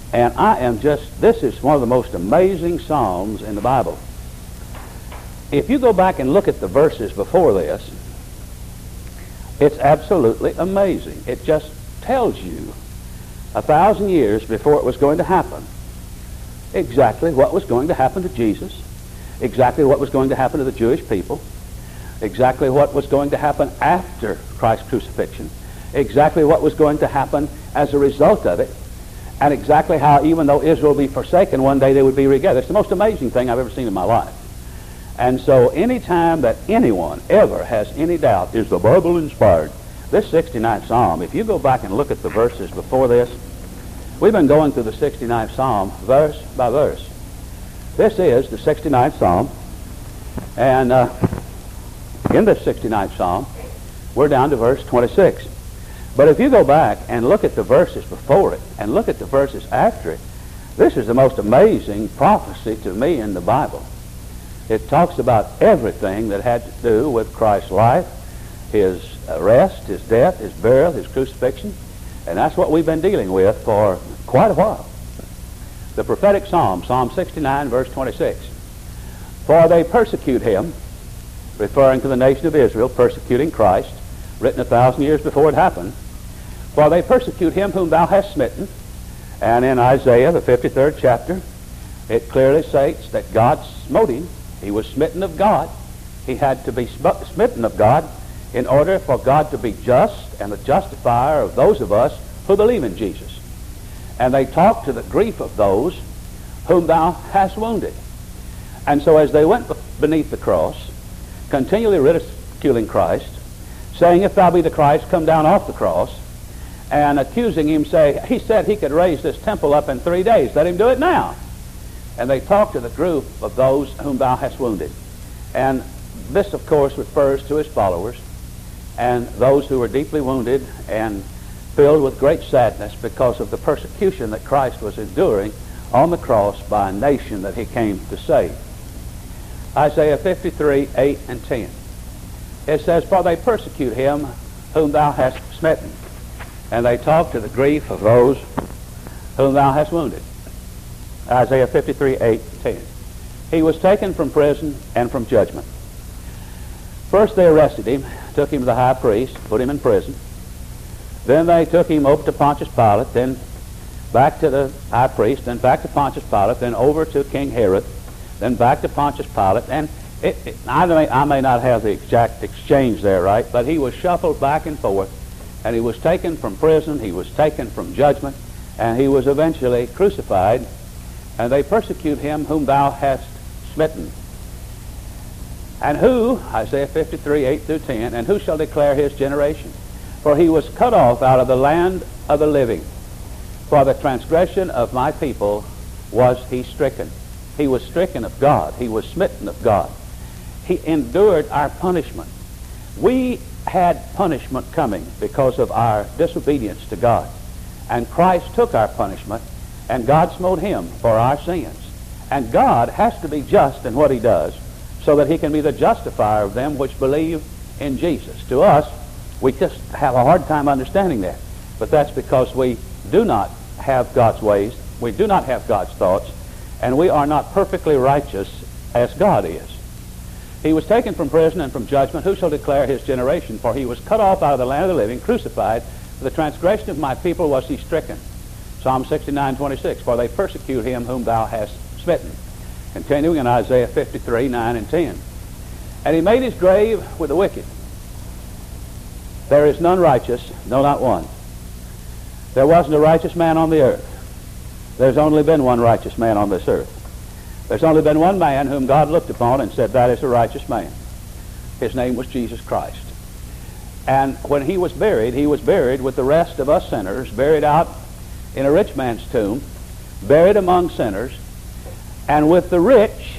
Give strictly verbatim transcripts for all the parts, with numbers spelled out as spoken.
And I am just, this is one of the most amazing Psalms in the Bible. If you go back and look at the verses before this, it's absolutely amazing. It just tells you a thousand years before it was going to happen exactly what was going to happen to Jesus, exactly what was going to happen to the Jewish people, exactly what was going to happen after Christ's crucifixion, exactly what was going to happen as a result of it, and exactly how even though Israel will be forsaken, one day they would be regathered. It's the most amazing thing I've ever seen in my life. And so any time that anyone ever has any doubt, is the Bible inspired? This sixty-ninth Psalm, if you go back and look at the verses before this, we've been going through the sixty-ninth Psalm verse by verse. This is the sixty-ninth Psalm, and uh, in this sixty-ninth Psalm, we're down to verse twenty-six. But if you go back and look at the verses before it and look at the verses after it, this is the most amazing prophecy to me in the Bible. It talks about everything that had to do with Christ's life, his arrest, his death, his burial, his crucifixion, and that's what we've been dealing with for quite a while. The prophetic psalm, Psalm sixty-nine, verse twenty-six. For they persecute him, referring to the nation of Israel, persecuting Christ, written a thousand years before it happened. For they persecute him whom thou hast smitten. And in Isaiah, the fifty-third chapter, it clearly states that God smote him. He was smitten of God. He had to be sm- smitten of God in order for God to be just and the justifier of those of us who believe in Jesus. And they talk to the grief of those whom thou hast wounded. And so as they went beneath the cross, continually ridiculing Christ, saying, if thou be the Christ, come down off the cross, and accusing him, say, he said he could raise this temple up in three days. Let him do it now. And they talk to the group of those whom thou hast wounded. And this, of course, refers to his followers and those who were deeply wounded and filled with great sadness because of the persecution that Christ was enduring on the cross by a nation that he came to save. Isaiah fifty-three, eight and ten. It says, for they persecute him whom thou hast smitten, and they talk to the grief of those whom thou hast wounded. Isaiah fifty-three, eight, ten. He was taken from prison and from judgment. First they arrested him, took him to the high priest, put him in prison. Then they took him over to Pontius Pilate, then back to the high priest, then back to Pontius Pilate, then over to King Herod, then back to Pontius Pilate. And it, it, I, may, I may not have the exact exchange there, right? But he was shuffled back and forth, and he was taken from prison, he was taken from judgment, and he was eventually crucified. And they persecute him whom thou hast smitten. And who, Isaiah fifty-three, eight through ten, and who shall declare his generation? For he was cut off out of the land of the living. For the transgression of my people was he stricken. He was stricken of God. He was smitten of God. He endured our punishment. We had punishment coming because of our disobedience to God. And Christ took our punishment, and God smote him for our sins. And God has to be just in what he does so that he can be the justifier of them which believe in Jesus. To us, we just have a hard time understanding that. But that's because we do not have God's ways, we do not have God's thoughts, and we are not perfectly righteous as God is. He was taken from prison and from judgment. Who shall declare his generation? For he was cut off out of the land of the living, crucified. For the transgression of my people was he stricken. Psalm sixty-nine, twenty-six. For they persecute him whom thou hast smitten. Continuing in Isaiah fifty-three, nine and ten. And he made his grave with the wicked. There is none righteous, no, not one. There wasn't a righteous man on the earth. There's only been one righteous man on this earth. There's only been one man whom God looked upon and said, that is a righteous man. His name was Jesus Christ. And when he was buried, he was buried with the rest of us sinners, buried out in a rich man's tomb, buried among sinners, and with the rich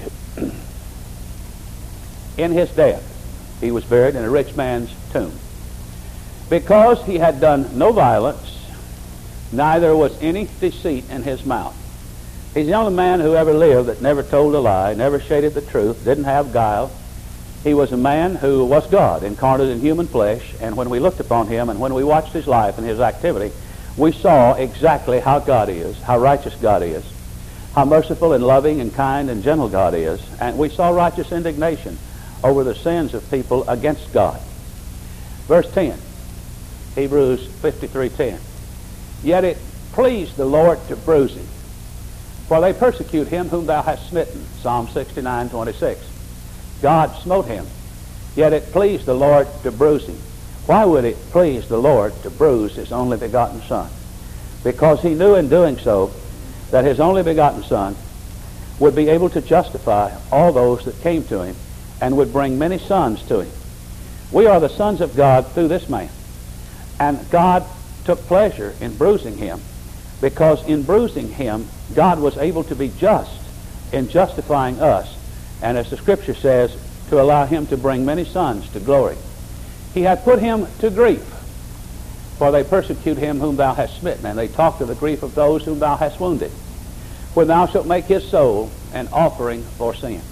in his death. He was buried in a rich man's tomb. Because he had done no violence, neither was any deceit in his mouth. He's the only man who ever lived that never told a lie, never shaded the truth, didn't have guile. He was a man who was God, incarnate in human flesh, and when we looked upon him and when we watched his life and his activity, we saw exactly how God is, how righteous God is, how merciful and loving and kind and gentle God is, and we saw righteous indignation over the sins of people against God. Verse ten, Hebrews fifty-three ten. Yet it pleased the Lord to bruise him, for they persecute him whom thou hast smitten. Psalm sixty-nine twenty-six. God smote him, yet it pleased the Lord to bruise him. Why would it please the Lord to bruise his only begotten Son? Because he knew in doing so that his only begotten Son would be able to justify all those that came to him and would bring many sons to him. We are the sons of God through this man. And God took pleasure in bruising him, because in bruising him, God was able to be just in justifying us, and as the Scripture says, to allow him to bring many sons to glory. He hath put him to grief, for they persecute him whom thou hast smitten, and they talk of the grief of those whom thou hast wounded, when thou shalt make his soul an offering for sin.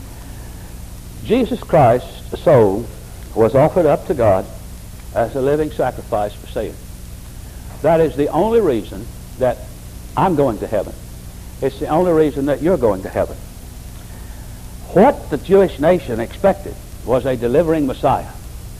Jesus Christ's soul was offered up to God as a living sacrifice for sin. That is the only reason that I'm going to heaven. It's the only reason that you're going to heaven. What the Jewish nation expected was a delivering Messiah.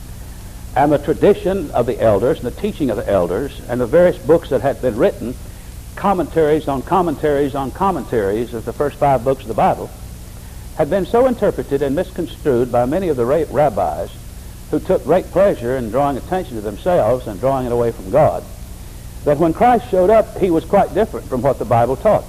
And the tradition of the elders, and the teaching of the elders, and the various books that had been written, commentaries on commentaries on commentaries of the first five books of the Bible, had been so interpreted and misconstrued by many of the ra- rabbis who took great pleasure in drawing attention to themselves and drawing it away from God, that when Christ showed up, he was quite different from what the Bible taught.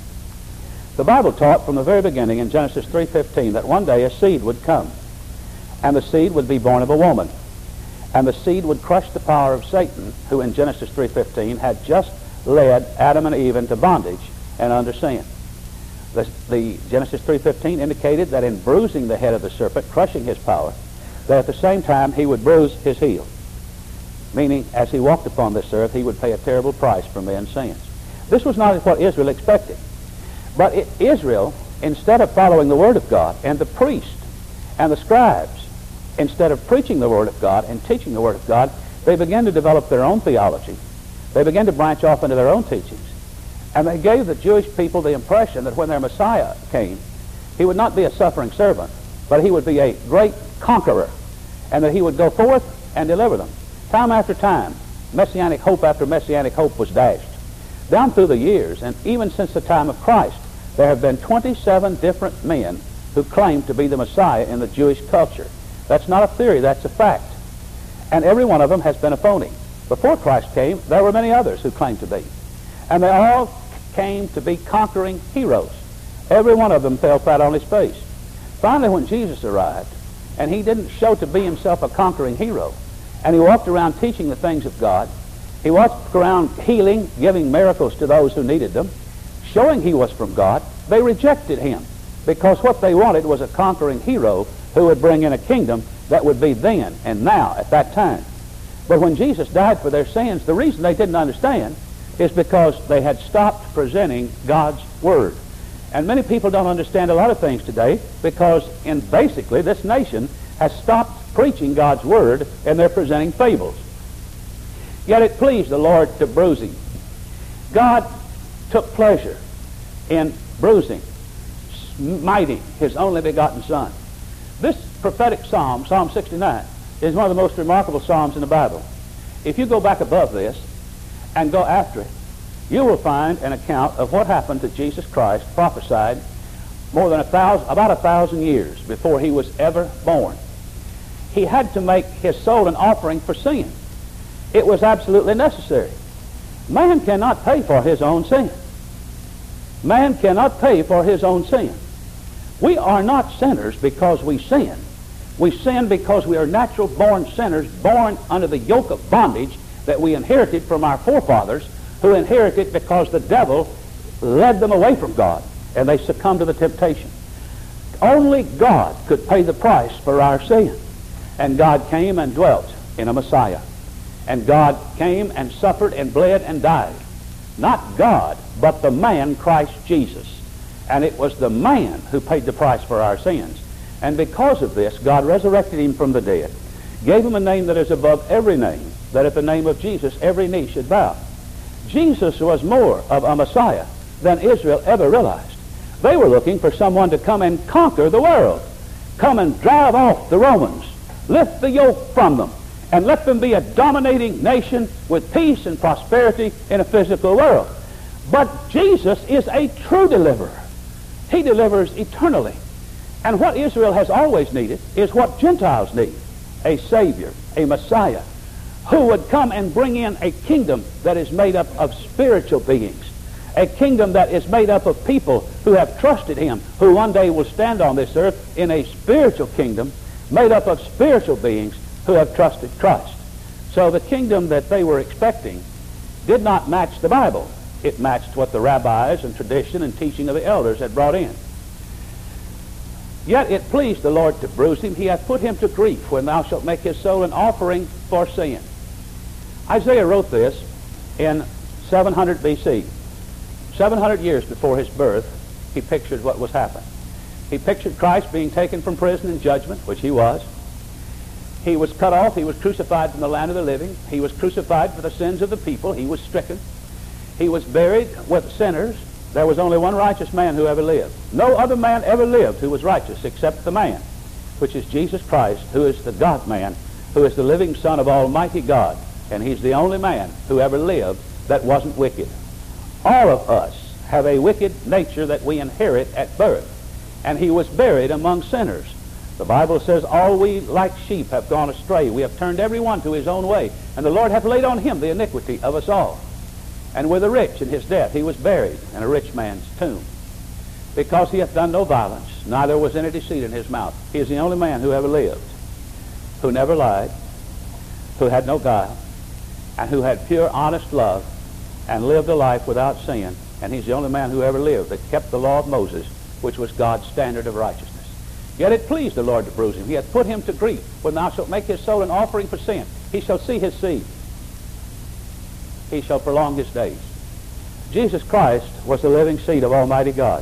The Bible taught from the very beginning in Genesis three fifteen that one day a seed would come, and the seed would be born of a woman, and the seed would crush the power of Satan, who in Genesis three fifteen had just led Adam and Eve into bondage and under sin. The, the Genesis three fifteen indicated that in bruising the head of the serpent, crushing his power, that at the same time he would bruise his heel, meaning as he walked upon this earth, he would pay a terrible price for men's sins. This was not what Israel expected. But it, Israel, instead of following the Word of God, and the priests and the scribes, instead of preaching the Word of God and teaching the Word of God, they began to develop their own theology. They began to branch off into their own teachings. And they gave the Jewish people the impression that when their Messiah came, he would not be a suffering servant, but he would be a great conqueror, and that he would go forth and deliver them. Time after time, messianic hope after messianic hope was dashed. Down through the years, and even since the time of Christ, there have been twenty-seven different men who claim to be the Messiah in the Jewish culture. That's not a theory, that's a fact. And every one of them has been a phony. Before Christ came, there were many others who claimed to be. And they all came to be conquering heroes. Every one of them fell flat on his face. Finally, when Jesus arrived, and he didn't show to be himself a conquering hero, and he walked around teaching the things of God, he walked around healing, giving miracles to those who needed them, showing he was from God, they rejected him, because what they wanted was a conquering hero who would bring in a kingdom that would be then and now at that time. But when Jesus died for their sins, the reason they didn't understand is because they had stopped presenting God's Word. And many people don't understand a lot of things today because in basically this nation has stopped preaching God's Word and they're presenting fables. Yet it pleased the Lord to bruise him. God took pleasure in bruising, smiting his only begotten Son. This prophetic psalm, Psalm sixty-nine, is one of the most remarkable psalms in the Bible. If you go back above this and go after it, you will find an account of what happened to Jesus Christ, prophesied more than a thousand, about a thousand years before he was ever born. He had to make his soul an offering for sin. It was absolutely necessary. Man cannot pay for his own sin. Man cannot pay for his own sin. We are not sinners because we sin. We sin because we are natural born sinners, born under the yoke of bondage that we inherited from our forefathers, who inherited because the devil led them away from God and they succumbed to the temptation. Only God could pay the price for our sin. And God came and dwelt in a Messiah. And God came and suffered and bled and died. Not God, but the man Christ Jesus. And it was the man who paid the price for our sins. And because of this, God resurrected him from the dead, gave him a name that is above every name, that at the name of Jesus every knee should bow. Jesus was more of a Messiah than Israel ever realized. They were looking for someone to come and conquer the world, come and drive off the Romans, lift the yoke from them, and let them be a dominating nation with peace and prosperity in a physical world. But Jesus is a true deliverer. He delivers eternally. And what Israel has always needed is what Gentiles need: a Savior, a Messiah, who would come and bring in a kingdom that is made up of spiritual beings, a kingdom that is made up of people who have trusted Him, who one day will stand on this earth in a spiritual kingdom made up of spiritual beings who have trusted Christ. So the kingdom that they were expecting did not match the Bible. It matched what the rabbis and tradition and teaching of the elders had brought in. Yet it pleased the Lord to bruise him. He hath put him to grief, when thou shalt make his soul an offering for sin. Isaiah wrote this in seven hundred B C. seven hundred years before his birth, he pictured what was happening. He pictured Christ being taken from prison in judgment, which he was. He was cut off. He was crucified from the land of the living. He was crucified for the sins of the people. He was stricken. He was buried with sinners. There was only one righteous man who ever lived. No other man ever lived who was righteous except the man, which is Jesus Christ, who is the God-man, who is the living Son of Almighty God. And he's the only man who ever lived that wasn't wicked. All of us have a wicked nature that we inherit at birth. And he was buried among sinners. The Bible says, all we like sheep have gone astray. We have turned every one to his own way. And the Lord hath laid on him the iniquity of us all. And with the rich in his death, he was buried in a rich man's tomb. Because he hath done no violence, neither was any deceit in his mouth. He is the only man who ever lived, who never lied, who had no guile, and who had pure, honest love, and lived a life without sin. And he's the only man who ever lived that kept the law of Moses, which was God's standard of righteousness. Yet it pleased the Lord to bruise him. He hath put him to grief, when thou shalt make his soul an offering for sin. He shall see his seed. He shall prolong his days. Jesus Christ was the living seed of Almighty God.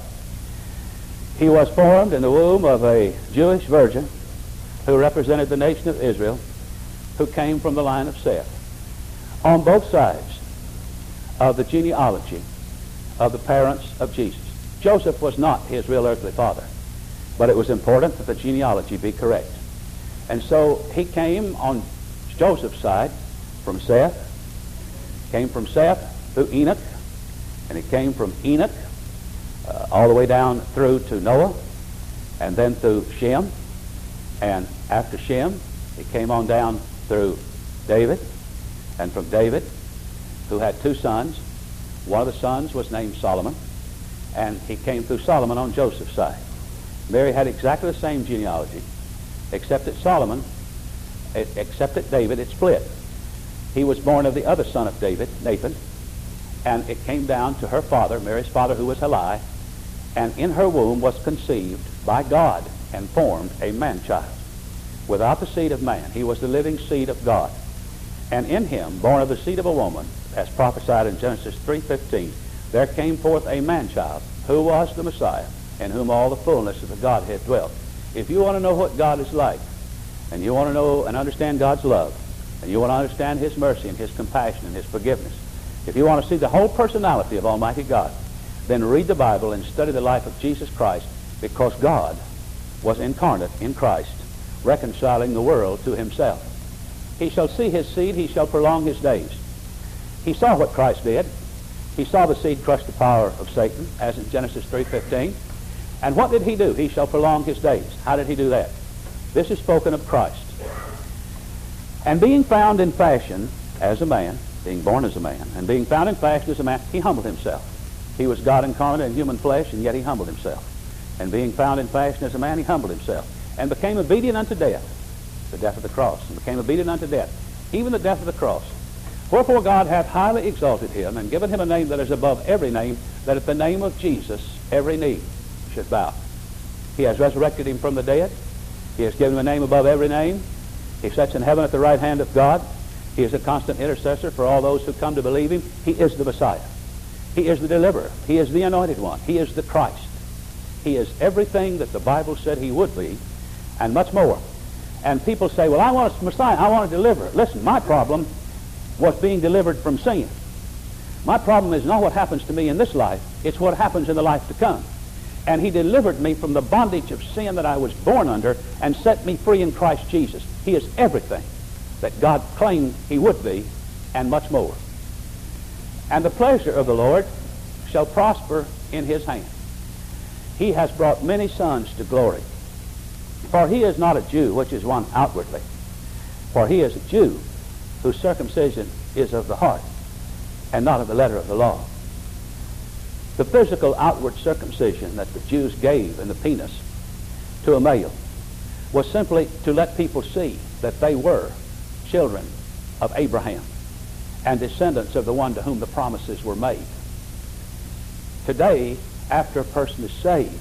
He was formed in the womb of a Jewish virgin who represented the nation of Israel, who came from the line of Seth. On both sides of the genealogy of the parents of Jesus, Joseph was not his real earthly father, but it was important that the genealogy be correct. And so he came on Joseph's side from Seth, came from Seth through Enoch, and he came from Enoch uh, all the way down through to Noah, and then through Shem, and after Shem, he came on down through David, and from David, who had two sons. One of the sons was named Solomon, and he came through Solomon on Joseph's side. Mary had exactly the same genealogy, except that Solomon, except that David, it split. He was born of the other son of David, Nathan, and it came down to her father, Mary's father, who was Heli, and in her womb was conceived by God and formed a man-child without the seed of man. He was the living seed of God. And in him, born of the seed of a woman, as prophesied in Genesis three fifteen, there came forth a man-child who was the Messiah, in whom all the fullness of the Godhead dwelt. If you want to know what God is like, and you want to know and understand God's love, and you want to understand his mercy and his compassion and his forgiveness, if you want to see the whole personality of Almighty God, then read the Bible and study the life of Jesus Christ, because God was incarnate in Christ, reconciling the world to himself. He shall see his seed, he shall prolong his days. He saw what Christ did. He saw the seed crush the power of Satan, as in Genesis three fifteen. And what did he do? He shall prolong his days. How did he do that? This is spoken of Christ. And being found in fashion as a man, being born as a man, and being found in fashion as a man, he humbled himself. He was God incarnate in human flesh, and yet he humbled himself. And being found in fashion as a man, he humbled himself, and became obedient unto death, the death of the cross, and became obedient unto death, even the death of the cross. Wherefore God hath highly exalted him, and given him a name that is above every name, that at the name of Jesus every knee should bow. He has resurrected him from the dead. He has given him a name above every name. He sits in heaven at the right hand of God. He is a constant intercessor for all those who come to believe him. He is the Messiah. He is the deliverer. He is the anointed one. He is the Christ. He is everything that the Bible said he would be, and much more. And people say, well, I want a Messiah. I want a deliverer. Listen, my problem was being delivered from sin. My problem is not what happens to me in this life, it's what happens in the life to come. And he delivered me from the bondage of sin that I was born under and set me free in Christ Jesus. He is everything that God claimed he would be and much more. And the pleasure of the Lord shall prosper in his hand. He has brought many sons to glory. For he is not a Jew, which is one outwardly. For he is a Jew whose circumcision is of the heart and not of the letter of the law. The physical outward circumcision that the Jews gave in the penis to a male was simply to let people see that they were children of Abraham and descendants of the one to whom the promises were made. Today, after a person is saved,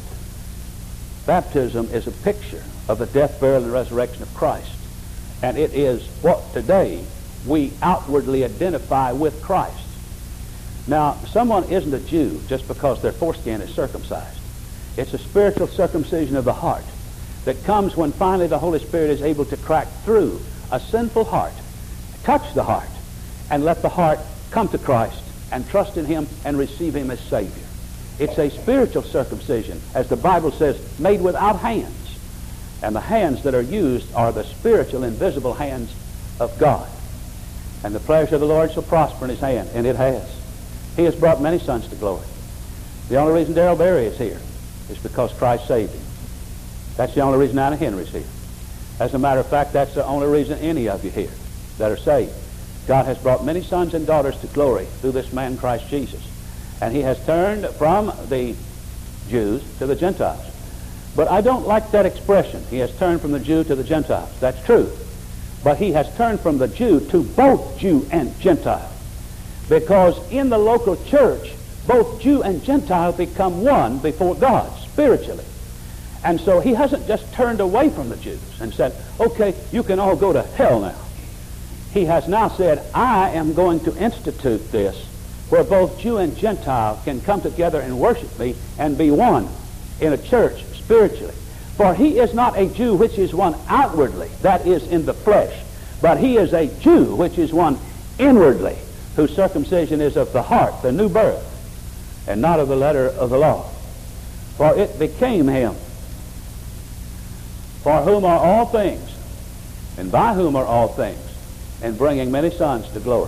baptism is a picture of the death, burial, and resurrection of Christ. And it is what today we outwardly identify with Christ. Now, someone isn't a Jew just because their foreskin is circumcised. It's a spiritual circumcision of the heart that comes when finally the Holy Spirit is able to crack through a sinful heart, touch the heart, and let the heart come to Christ and trust in him and receive him as Savior. It's a spiritual circumcision, as the Bible says, made without hands. And the hands that are used are the spiritual, invisible hands of God. And the pleasure of the Lord shall prosper in his hand, and it has. He has brought many sons to glory. The only reason Darrell Berry is here is because Christ saved him. That's the only reason Anna Henry's here. As a matter of fact, that's the only reason any of you here that are saved. God has brought many sons and daughters to glory through this man, Christ Jesus. And he has turned from the Jews to the Gentiles. But I don't like that expression. He has turned from the Jew to the Gentiles. That's true. But he has turned from the Jew to both Jew and Gentile. Because in the local church, both Jew and Gentile become one before God, spiritually. And so he hasn't just turned away from the Jews and said, okay, you can all go to hell now. He has now said, I am going to institute this where both Jew and Gentile can come together and worship me and be one in a church spiritually. For he is not a Jew which is one outwardly, that is in the flesh, but he is a Jew which is one inwardly, whose circumcision is of the heart, the new birth, and not of the letter of the law. For it became him, for whom are all things, and by whom are all things, and bringing many sons to glory.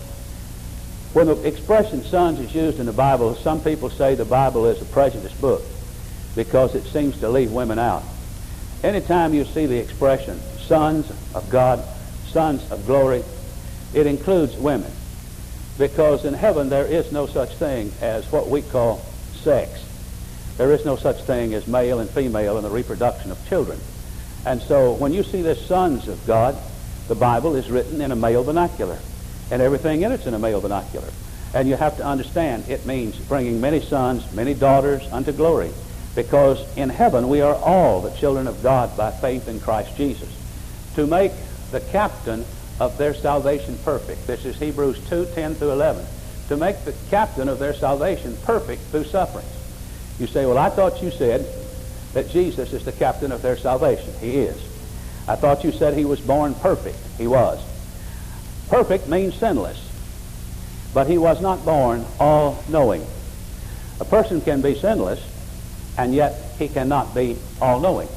When the expression sons is used in the Bible, some people say the Bible is a prejudiced book because it seems to leave women out. Anytime you see the expression sons of God, sons of glory, it includes women. Because in heaven there is no such thing as what we call sex. There is no such thing as male and female in the reproduction of children. And so when you see this sons of God, the Bible is written in a male vernacular. And everything in it's in a male vernacular. And you have to understand it means bringing many sons, many daughters unto glory. Because in heaven we are all the children of God by faith in Christ Jesus. To make the captain of their salvation perfect. This is Hebrews two, ten through eleven. To make the captain of their salvation perfect through sufferings. You say, well, I thought you said that Jesus is the captain of their salvation. He is. I thought you said he was born perfect. He was. Perfect means sinless. But he was not born all-knowing. A person can be sinless, and yet he cannot be all-knowing.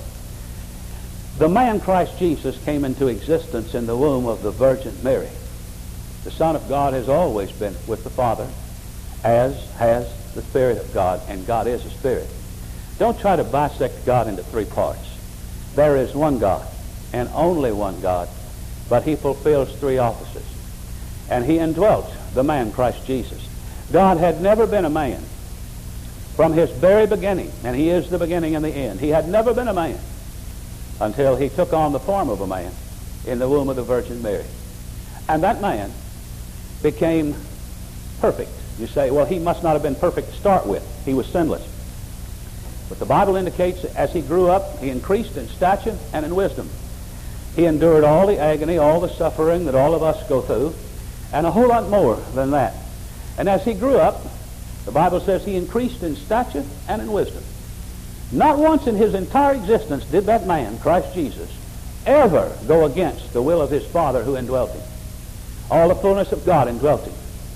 The man Christ Jesus came into existence in the womb of the Virgin Mary. The Son of God has always been with the Father, as has the Spirit of God, and God is a Spirit. Don't try to bisect God into three parts. There is one God, and only one God, but he fulfills three offices. And he indwelt the man Christ Jesus. God had never been a man from his very beginning, and he is the beginning and the end. He had never been a man until he took on the form of a man in the womb of the Virgin Mary. And that man became perfect. You say, well, he must not have been perfect to start with. He was sinless. But the Bible indicates that as he grew up, he increased in stature and in wisdom. He endured all the agony, all the suffering that all of us go through, and a whole lot more than that. And as he grew up, the Bible says he increased in stature and in wisdom. Not once in his entire existence did that man, Christ Jesus, ever go against the will of his Father who indwelt him. All the fullness of God indwelt him.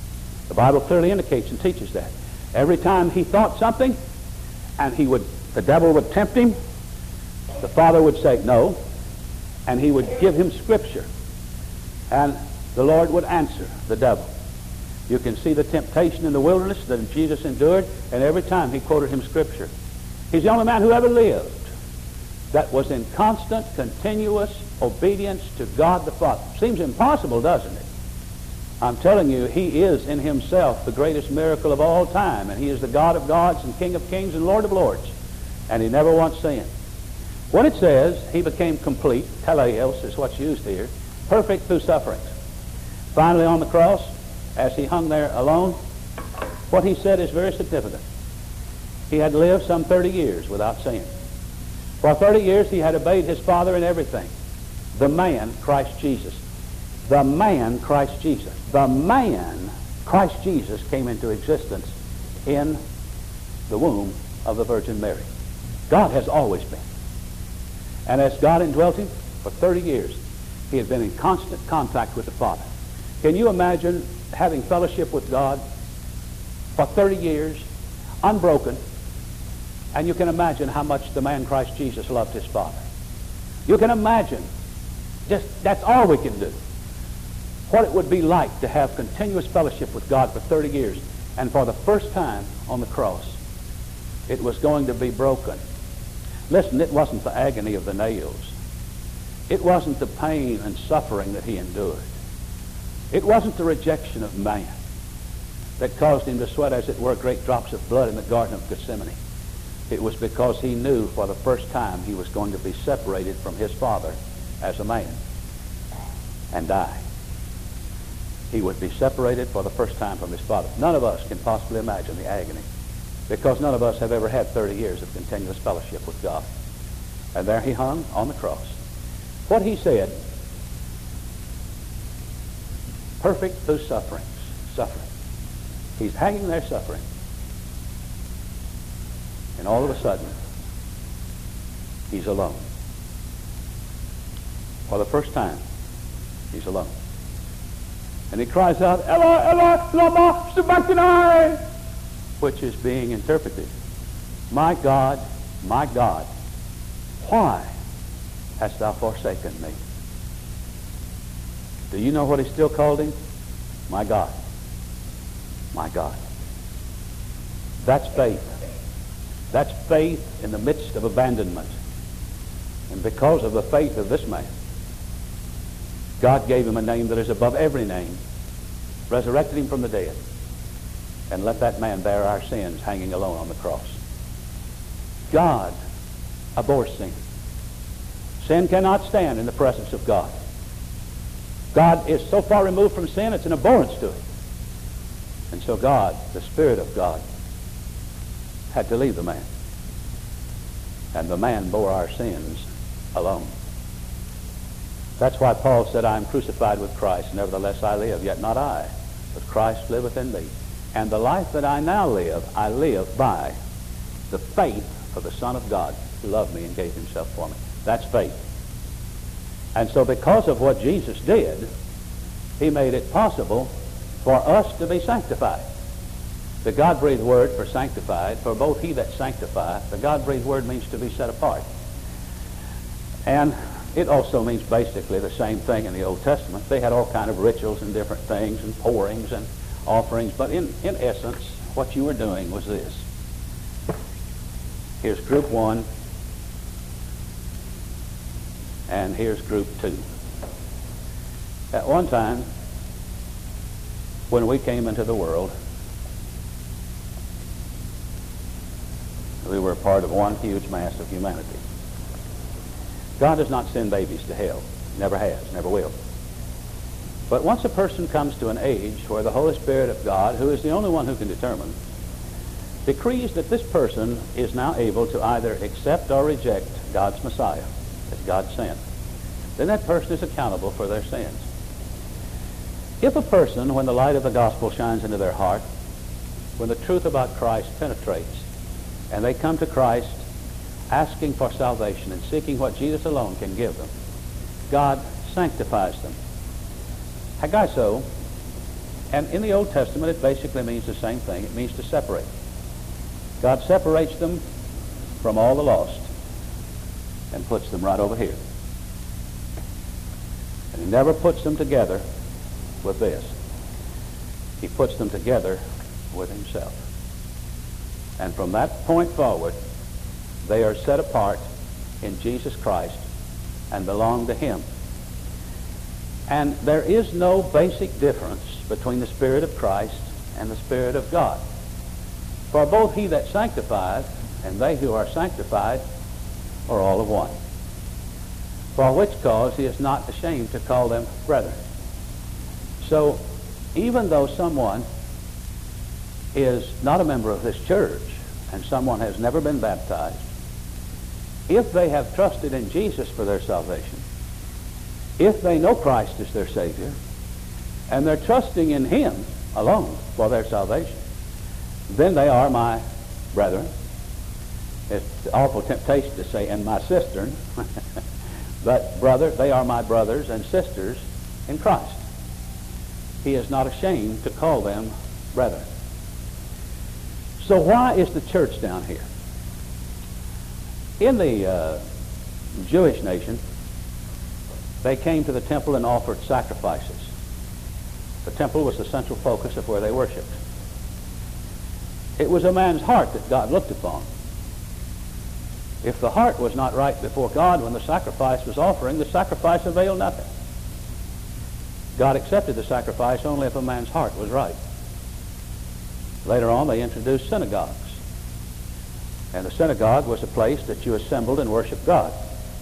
The Bible clearly indicates and teaches that. Every time he thought something, and he would, the devil would tempt him, the Father would say no, and he would give him Scripture. And the Lord would answer the devil. You can see the temptation in the wilderness that Jesus endured, and every time he quoted him Scripture. He's the only man who ever lived that was in constant, continuous obedience to God the Father. Seems impossible, doesn't it? I'm telling you, he is in himself the greatest miracle of all time, and he is the God of gods and King of kings and Lord of lords, and he never once sinned. When it says he became complete, teleos is what's used here, perfect through sufferings. Finally on the cross, as he hung there alone, what he said is very significant. He had lived some thirty years without sin. For thirty years he had obeyed his Father in everything. The man, Christ Jesus. The man, Christ Jesus. The man, Christ Jesus, came into existence in the womb of the Virgin Mary. God has always been. And as God indwelt him for thirty years, he had been in constant contact with the Father. Can you imagine having fellowship with God for thirty years, unbroken, and you can imagine how much the man Christ Jesus loved his Father. You can imagine, just that's all we can do, what it would be like to have continuous fellowship with God for thirty years, and for the first time on the cross, it was going to be broken. Listen, it wasn't the agony of the nails. It wasn't the pain and suffering that he endured. It wasn't the rejection of man that caused him to sweat, as it were, great drops of blood in the Garden of Gethsemane. It was because he knew for the first time he was going to be separated from his Father as a man and die. He would be separated for the first time from his Father. None of us can possibly imagine the agony, because none of us have ever had thirty years of continuous fellowship with God. And there he hung on the cross. What he said, perfect through sufferings, suffering. He's hanging there suffering. And all of a sudden, he's alone. For the first time, he's alone. And he cries out, Eloi, Eloi, lama sabachthani, which is being interpreted, my God, my God, why hast thou forsaken me? Do you know what he still called him? My God, my God. That's faith. That's faith in the midst of abandonment. And because of the faith of this man, God gave him a name that is above every name, resurrected him from the dead, and let that man bear our sins hanging alone on the cross. God abhors sin. Sin cannot stand in the presence of God. God is so far removed from sin, it's an abhorrence to it. And so God, the Spirit of God, had to leave the man. And the man bore our sins alone. That's why Paul said, I am crucified with Christ, nevertheless I live, yet not I, but Christ liveth in me. And the life that I now live, I live by the faith of the Son of God, who loved me and gave himself for me. That's faith. And so because of what Jesus did, he made it possible for us to be sanctified. The God-breathed word for sanctified, for both he that sanctifieth, the God-breathed word means to be set apart. And it also means basically the same thing in the Old Testament. They had all kind of rituals and different things and pourings and offerings, but in, in essence, what you were doing was this. Here's group one, and here's group two. At one time, when we came into the world, we were a part of one huge mass of humanity. God does not send babies to hell. Never has, never will. But once a person comes to an age where the Holy Spirit of God, who is the only one who can determine, decrees that this person is now able to either accept or reject God's Messiah, that God sent, then that person is accountable for their sins. If a person, when the light of the gospel shines into their heart, when the truth about Christ penetrates, and they come to Christ asking for salvation and seeking what Jesus alone can give them, God sanctifies them. Hagaiso And in the Old Testament, it basically means the same thing. It means to separate. God separates them from all the lost and puts them right over here. And he never puts them together with this. He puts them together with himself. And from that point forward, they are set apart in Jesus Christ and belong to him. And there is no basic difference between the Spirit of Christ and the Spirit of God. For both he that sanctifieth and they who are sanctified are all of one. For which cause he is not ashamed to call them brethren. So even though someone is not a member of this church and someone has never been baptized, if they have trusted in Jesus for their salvation, if they know Christ as their Savior, and they're trusting in him alone for their salvation, then they are my brethren. It's an awful temptation to say, and my cistern. But brother, they are my brothers and sisters in Christ. He is not ashamed to call them brethren. So why is the church down here? In the uh, Jewish nation, they came to the temple and offered sacrifices. The temple was the central focus of where they worshiped. It was a man's heart that God looked upon. If the heart was not right before God when the sacrifice was offering, the sacrifice availed nothing. God accepted the sacrifice only if a man's heart was right. Later on, they introduced synagogues. And the synagogue was a place that you assembled and worshiped God.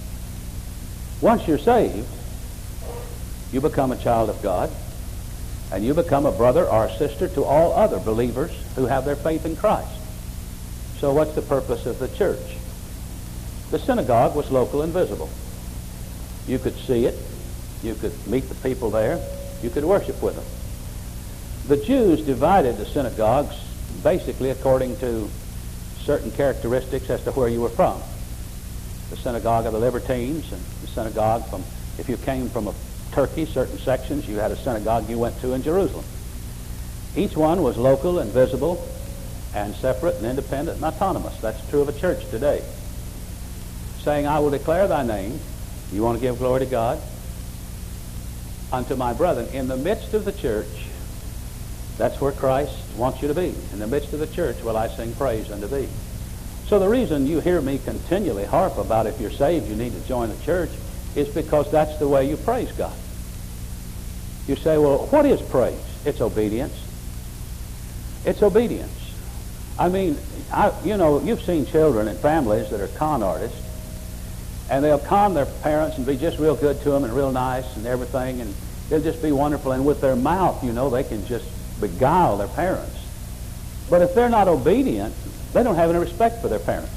Once you're saved, you become a child of God, and you become a brother or a sister to all other believers who have their faith in Christ. So what's the purpose of the church? The synagogue was local and visible. You could see it. You could meet the people there. You could worship with them. The Jews divided the synagogues basically according to certain characteristics as to where you were from. The synagogue of the Libertines and the synagogue from, if you came from a Turkey, certain sections, you had a synagogue you went to in Jerusalem. Each one was local and visible and separate and independent and autonomous. That's true of a church today. Saying, I will declare thy name. You want to give glory to God? Unto my brethren. In the midst of the church, that's where Christ wants you to be. In the midst of the church will I sing praise unto thee. So the reason you hear me continually harp about if you're saved you need to join the church is because that's the way you praise God. You say, well, what is praise? It's obedience. It's obedience. I mean, I, you know, you've seen children and families that are con artists, and they'll con their parents and be just real good to them and real nice and everything, and they'll just be wonderful, and with their mouth, you know, they can just beguile their parents. But if they're not obedient, they don't have any respect for their parents.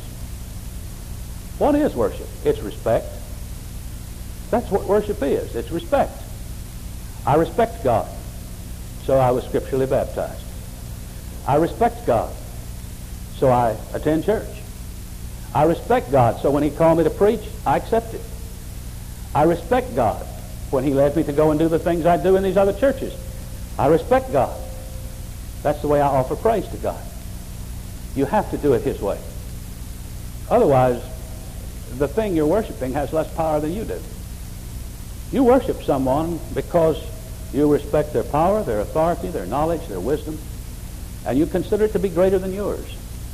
What is worship? It's respect. That's what worship is. It's respect. I respect God, so I was scripturally baptized. I respect God, so I attend church. I respect God, so when he called me to preach, I accept it. I respect God when he led me to go and do the things I do in these other churches. I respect God. That's the way I offer praise to God. You have to do it his way. Otherwise, the thing you're worshiping has less power than you do. You worship someone because you respect their power, their authority, their knowledge, their wisdom, and you consider it to be greater than yours.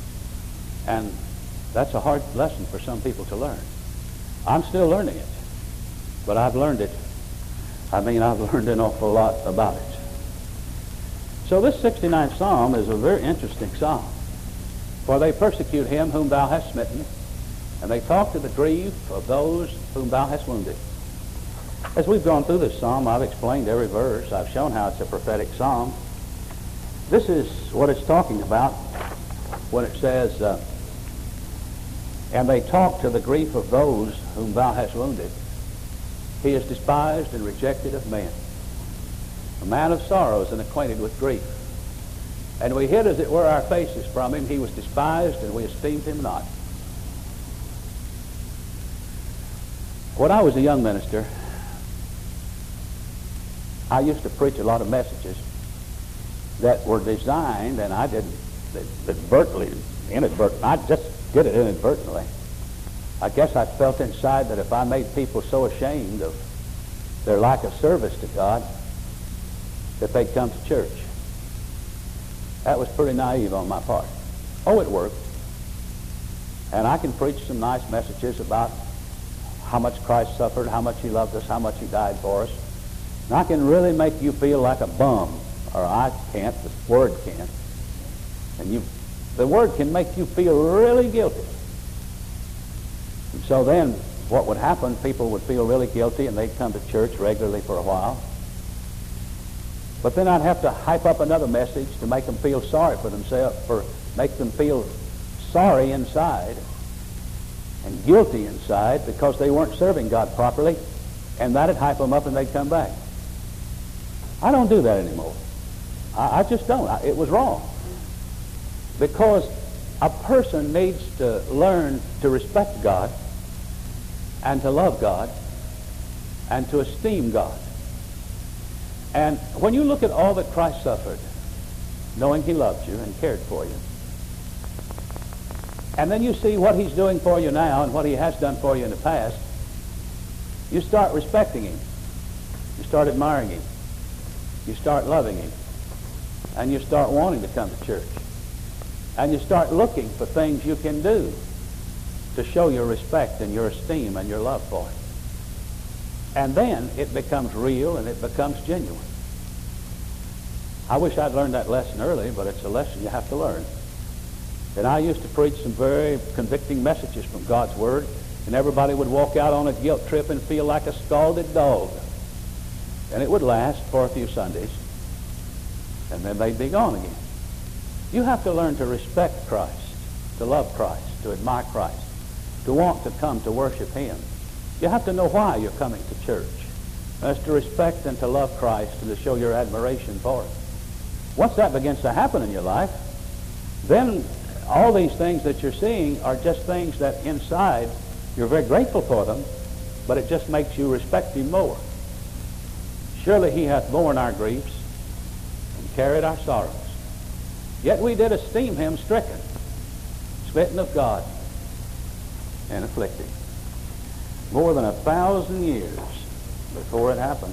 And that's a hard lesson for some people to learn. I'm still learning it, but I've learned it. I mean, I've learned an awful lot about it. So this sixty-ninth Psalm is a very interesting psalm. For they persecute him whom thou hast smitten, and they talk to the grief of those whom thou hast wounded. As we've gone through this psalm, I've explained every verse. I've shown how it's a prophetic psalm. This is what it's talking about when it says, uh, and they talk to the grief of those whom thou hast wounded. He is despised and rejected of men, a man of sorrows and acquainted with grief. And we hid, as it were, our faces from him. He was despised, and we esteemed him not. When I was a young minister, I used to preach a lot of messages, that were designed, and I didn't advertently, inadvertently, I just did it inadvertently. I guess I felt inside that if I made people so ashamed of their lack of service to God, that they'd come to church. That was pretty naive on my part. Oh, it worked. And I can preach some nice messages about how much Christ suffered, how much he loved us, how much he died for us. And I can really make you feel like a bum, or I can't, the Word can't. And you, the Word can make you feel really guilty. And so then what would happen, people would feel really guilty and they'd come to church regularly for a while. But then I'd have to hype up another message to make them feel sorry for themselves, for make them feel sorry inside and guilty inside because they weren't serving God properly, and that'd hype them up and they'd come back. I don't do that anymore. I, I just don't. I, it was wrong. Because a person needs to learn to respect God and to love God and to esteem God. And when you look at all that Christ suffered, knowing he loved you and cared for you, and then you see what he's doing for you now and what he has done for you in the past, you start respecting him. You start admiring him. You start loving him. And you start wanting to come to church. And you start looking for things you can do to show your respect and your esteem and your love for him. And then it becomes real and it becomes genuine. I wish I'd learned that lesson early, but it's a lesson you have to learn. And I used to preach some very convicting messages from God's Word, and everybody would walk out on a guilt trip and feel like a scalded dog. And it would last for a few Sundays, and then they'd be gone again. You have to learn to respect Christ, to love Christ, to admire Christ, to want to come to worship him. You have to know why you're coming to church. That's to respect and to love Christ and to show your admiration for him. Once that begins to happen in your life, then all these things that you're seeing are just things that inside you're very grateful for them, but it just makes you respect him more. Surely he hath borne our griefs and carried our sorrows. Yet we did esteem him stricken, smitten of God, and afflicted. More than a thousand years before it happened.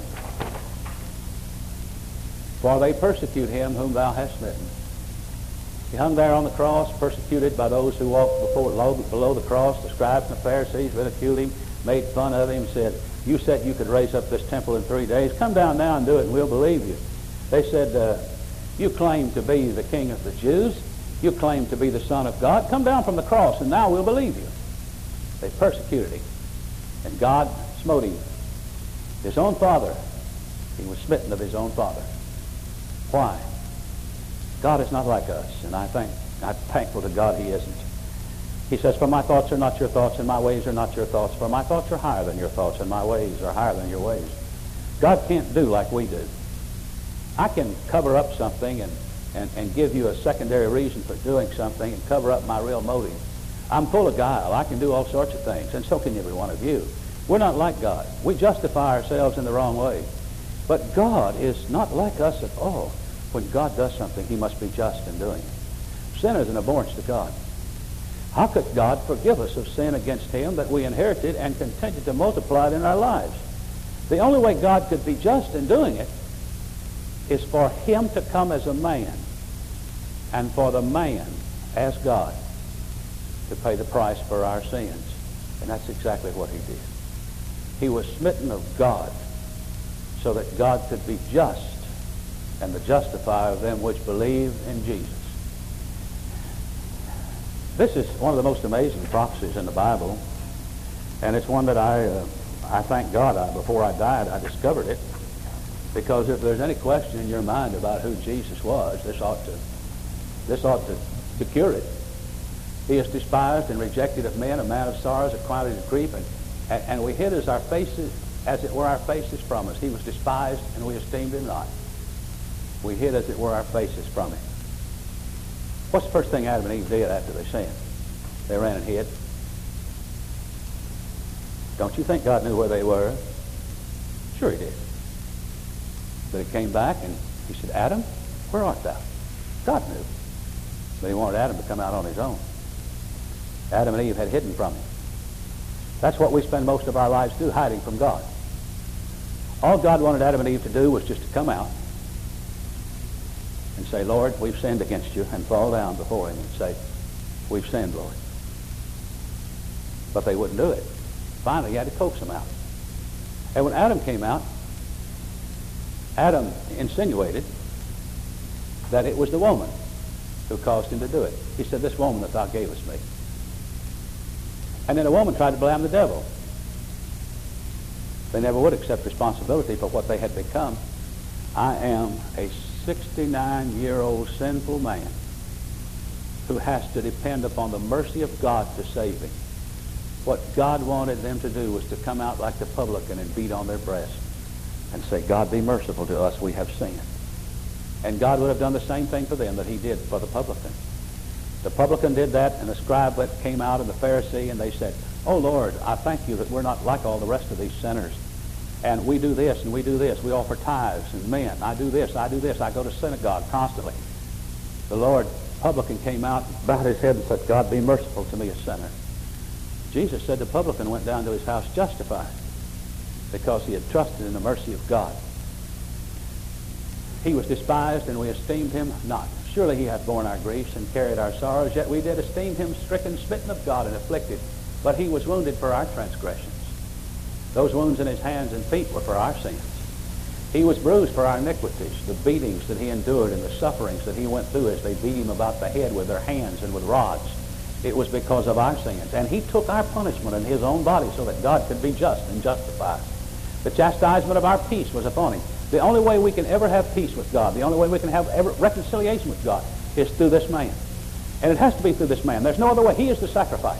For they persecute him whom thou hast smitten. He hung there on the cross, persecuted by those who walked before, below the cross. The scribes and the Pharisees ridiculed him, made fun of him, said, you said you could raise up this temple in three days. Come down now and do it and we'll believe you. They said, uh, you claim to be the King of the Jews. You claim to be the Son of God. Come down from the cross and now we'll believe you. They persecuted him. And God smote him. His own father, he was smitten of his own father. Why? God is not like us, and I think, I'm thankful to God he isn't. He says, for my thoughts are not your thoughts, and my ways are not your thoughts. For my thoughts are higher than your thoughts, and my ways are higher than your ways. God can't do like we do. I can cover up something and, and, and give you a secondary reason for doing something and cover up my real motive. I'm full of guile. I can do all sorts of things, and so can every one of you. We're not like God. We justify ourselves in the wrong way. But God is not like us at all. When God does something, he must be just in doing it. Sin is an abhorrence to God. How could God forgive us of sin against him that we inherited and continued to multiply it in our lives? The only way God could be just in doing it is for him to come as a man and for the man as God to pay the price for our sins. And that's exactly what he did. He was smitten of God so that God could be just and the justifier of them which believe in Jesus. This is one of the most amazing prophecies in the Bible, and it's one that I, uh, I thank God I, before I died I discovered it, because if there's any question in your mind about who Jesus was, this ought to, this ought to, to cure it. He is despised and rejected of men, a man of sorrows, acquainted with grief, and, and, and we hid as our faces, as it were our faces from us. He was despised, and we esteemed him not. We hid as it were our faces from him. What's the first thing Adam and Eve did after they sinned? They ran and hid. Don't you think God knew where they were? Sure he did. But he came back and he said, Adam, Where art thou? God knew. But he wanted Adam to come out on his own. Adam and Eve had hidden from him. That's what we spend most of our lives do, hiding from God. All God wanted Adam and Eve to do was just to come out and say, Lord, we've sinned against you, and fall down before him and say, we've sinned, Lord. But they wouldn't do it. Finally, he had to coax them out. And when Adam came out, Adam insinuated that it was the woman who caused him to do it. He said, this woman that thou gavest me. And then the woman tried to blame the devil. They never would accept responsibility for what they had become. I am a sixty-nine-year-old sinful man who has to depend upon the mercy of God to save him. What God wanted them to do was to come out like the publican and beat on their breast and say, God, be merciful to us, we have sinned. And God would have done the same thing for them that he did for the publican. The publican did that, and the scribe came out, and the Pharisee, and they said, oh, Lord, I thank you that we're not like all the rest of these sinners. And we do this, and we do this. We offer tithes and men. I do this, I do this. I go to synagogue constantly. The Lord publican came out, bowed his head, and said, God, be merciful to me, a sinner. Jesus said the publican went down to his house justified because he had trusted in the mercy of God. He was despised, and we esteemed him not. Surely he hath borne our griefs and carried our sorrows, yet we did esteem him stricken, smitten of God, and afflicted. But he was wounded for our transgressions. Those wounds in his hands and feet were for our sins. He was bruised for our iniquities. The beatings that he endured and the sufferings that he went through as they beat him about the head with their hands and with rods, it was because of our sins. And he took our punishment in his own body so that God could be just and justify us. The chastisement of our peace was upon him. The only way we can ever have peace with God, the only way we can have ever reconciliation with God, is through this man. And it has to be through this man. There's no other way. He is the sacrifice.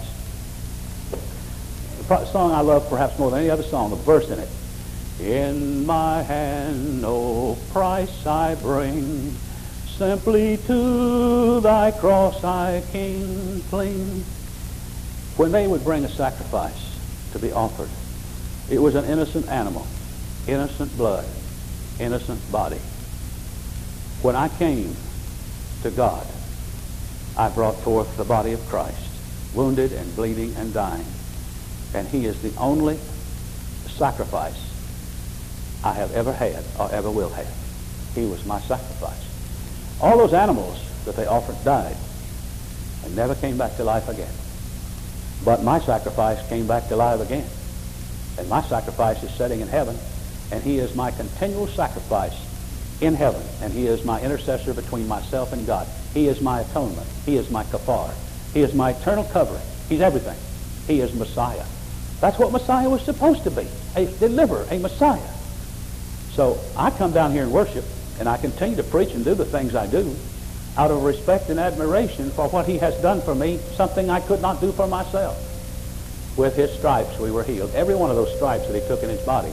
The song I love perhaps more than any other song, the verse in it. In my hand no price I bring, simply to thy cross I can cling. When they would bring a sacrifice to be offered, it was an innocent animal, innocent blood, innocent body. When I came to God, I brought forth the body of Christ, wounded and bleeding and dying. And he is the only sacrifice I have ever had or ever will have. He was my sacrifice. All those animals that they offered died and never came back to life again. But my sacrifice came back to life again. And my sacrifice is sitting in heaven, and he is my continual sacrifice in heaven, and he is my intercessor between myself and God. He is my atonement. He is my kafar. He is my eternal covering. He's everything. He is Messiah. That's what Messiah was supposed to be, a deliverer, a Messiah. So I come down here and worship, and I continue to preach and do the things I do out of respect and admiration for what he has done for me, something I could not do for myself. With his stripes we were healed. Every one of those stripes that he took in his body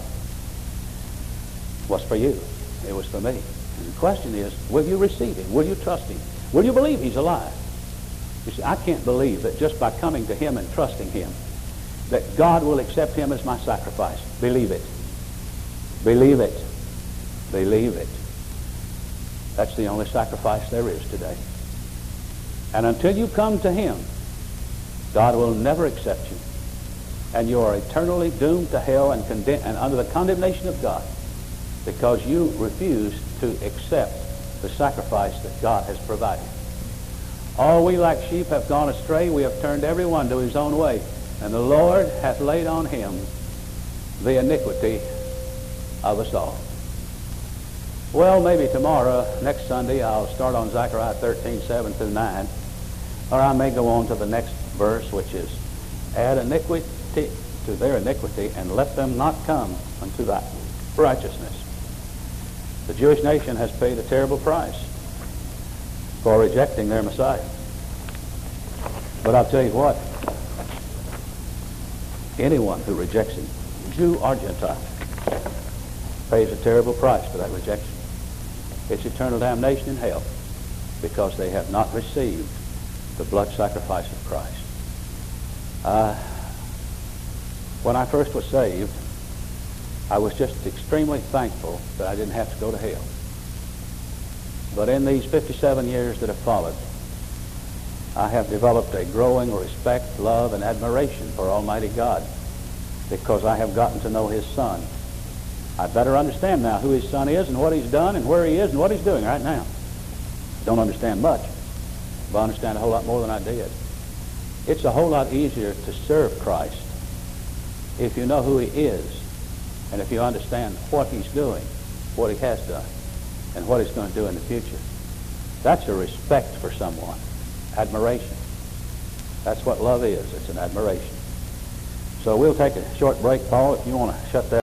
was for you. It was for me. And the question is, will you receive him? Will you trust him? Will you believe he's alive? You see, I can't believe that just by coming to him and trusting him, that God will accept him as my sacrifice. Believe it. Believe it. Believe it. That's the only sacrifice there is today. And until you come to him, God will never accept you. And you are eternally doomed to hell and, condemn- and under the condemnation of God because you refuse to accept the sacrifice that God has provided. All we like sheep have gone astray. We have turned every one to his own way. And the Lord hath laid on him the iniquity of us all. Well, maybe tomorrow, next Sunday, I'll start on Zechariah thirteen, seven through nine. Or I may go on to the next verse, which is, add iniquity to their iniquity, and let them not come unto thy righteousness. The Jewish nation has paid a terrible price for rejecting their Messiah. But I'll tell you what, anyone who rejects him, Jew or Gentile, pays a terrible price for that rejection. It's eternal damnation in hell because they have not received the blood sacrifice of Christ. Uh, when I first was saved, I was just extremely thankful that I didn't have to go to hell. But in these fifty-seven years that have followed, I have developed a growing respect, love, and admiration for Almighty God because I have gotten to know His Son. I better understand now who His Son is and what He's done and where He is and what He's doing right now. Don't understand much, but I understand a whole lot more than I did. It's a whole lot easier to serve Christ if you know who He is and if you understand what He's doing, what He has done, and what He's going to do in the future. That's a respect for someone. Admiration. That's what love is. It's an admiration. So we'll take a short break, Paul, if you want to shut that.